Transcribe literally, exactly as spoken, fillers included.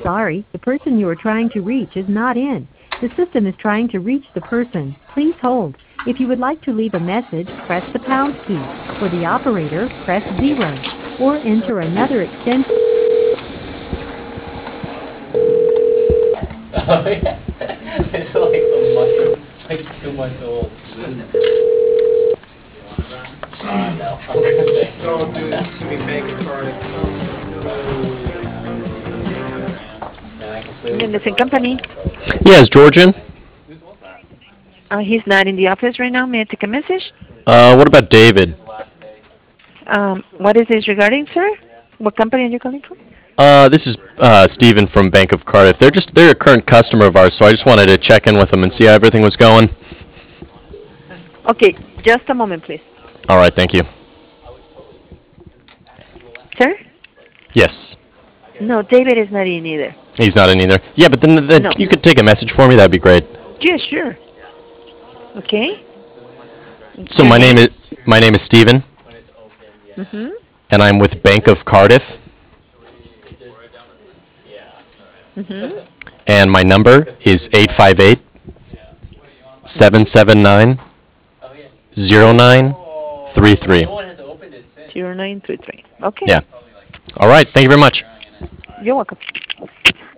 sorry, the person you are trying to reach is not in. The system is trying to reach the person. Please hold. If you would like to leave a message, press the pound key. For the operator, press zero. Or enter another extension. Oh yeah, it's like a mushroom. It's like two months old. Uh, no, I'm good, thank you. Don't do this to me, Bank of Cardiff. Yeah, I completely Listen, forgot company. about that. Yes, Georgian. Uh, he's not in the office right now. May I take a message? Uh, what about David? Last day. Um, what is this regarding, sir? What company are you calling from? Uh, this is uh, Steven from Bank of Cardiff. They're just they're a current customer of ours, so I just wanted to check in with them and see how everything was going. Okay, just a moment, please. All right, thank you. Sir? Yes, No, David is not in either. he's not in either. Yeah, but then, then No. you could take a message for me. That'd be great. Yeah, sure. Okay. So Your my name is my name is Steven, Mm-hmm. and I'm with Bank of Cardiff, Mm-hmm. and my number is eight five eight, seven seven nine, zero nine three three. No one has opened it since. Zero nine three three. Okay. Yeah. All right, thank you very much. You're welcome.